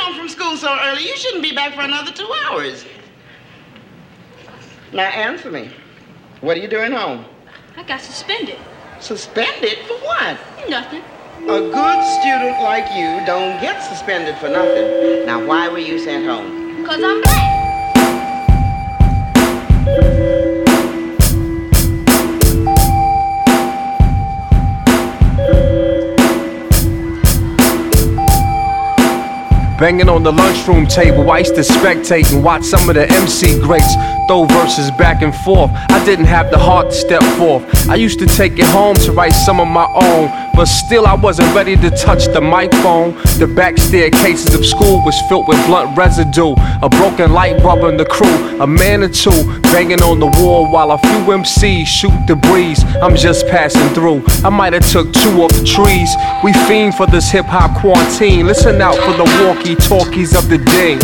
home from school so early? You shouldn't be back for another 2 hours. Now answer me. What are you doing home? I got suspended. Suspended? For what? Nothing. A good student like you don't get suspended for nothing. Now, why were you sent home? 'Cause I'm black. Banging on the lunchroom table, I used to spectate and watch some of the MC greats throw verses back and forth. I didn't have the heart to step forth. I used to take it home to write some of my own, but still I wasn't ready to touch the microphone. The back staircases of school was filled with blunt residue, a broken light bulb in the crew, a man or two banging on the wall while a few MCs shoot the breeze. I'm just passing through. I might have took 2 off the trees. We fiend for this hip-hop quarantine. Listen out for the walkie-talkies of the ding.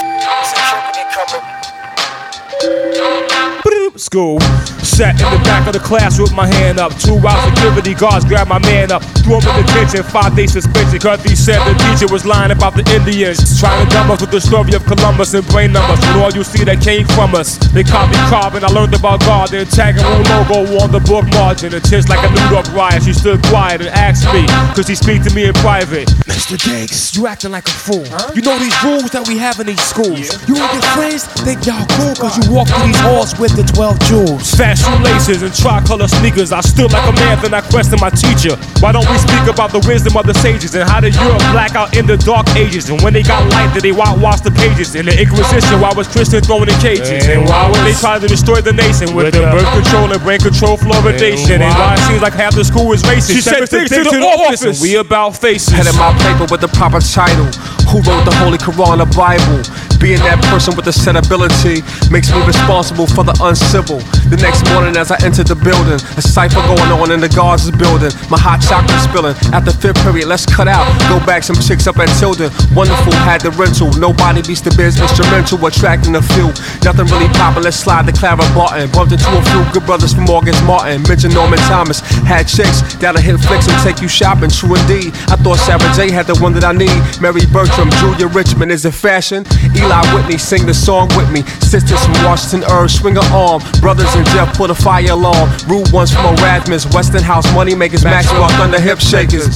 School. Sat in the back of the class with my hand up. 2 hours security guards grabbed my man up, threw him in detention, 5-day suspension. Cause he said the teacher was lying about the Indians, trying to dumb us with the story of Columbus and brain numbers. When all you see that came from us, they copy carving. I learned about God, the tag and rule logo on the book margin. And just like a New York riot, she stood quiet and asked me, could she speak to me in private? Mr. Diggs, you acting like a fool. You know these rules that we have in these schools. You and your friends think y'all cool cause you walk through these halls with the 12 jewels. Fast shoelaces and tricolor sneakers. I stood like a man, then I questioned my teacher. Why don't we speak about the wisdom of the sages and how did Europe black out in the dark ages? And when they got light, did they whitewash the pages? In the Inquisition, why was Christian thrown in cages? And why would they try to destroy the nation with the birth control and brain control fluoridation? And why it seems like half the school is racist? She said things to the office, and we about faces. Head of my paper with the proper title. Who wrote the Holy Quran, the Bible? Being that person with the set ability makes me responsible for the uncivil. The next morning as I entered the building, a cipher going on in the guards' building. My hot chocolate spilling. After 5th period, let's cut out. Go back some chicks up at Tilden. Wonderful, had the rental. Nobody beats the biz, instrumental, attracting a few. Nothing really poppin', let's slide the Clara Barton. Bumped into a few good brothers from August Martin. Mentioned Norman Thomas. Had chicks that'll hit flicks and take you shopping. True indeed. I thought Sarah J had the one that I need. Mary Bertram, Julia Richmond, is it fashion? Eli Whitney, sing the song with me. Sisters from Washington Irv, swing her arm. Brothers and Jeff, put a fire alarm. Rude ones from Erasmus, Westinghouse, money makers, Maxwell, Thunder hip shakers.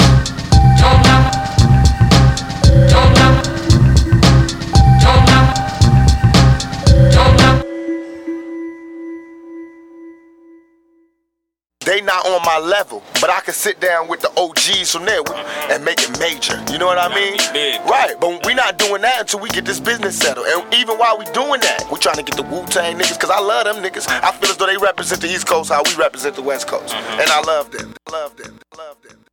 They not on my level, but I can sit down with the OGs from there and make it major. You know what I mean? Right, but we not doing that until we get this business settled. And even while we doing that, we trying to get the Wu-Tang niggas, cause I love them niggas. I feel as though they represent the East Coast how we represent the West Coast. And I love them. I love them. I love them.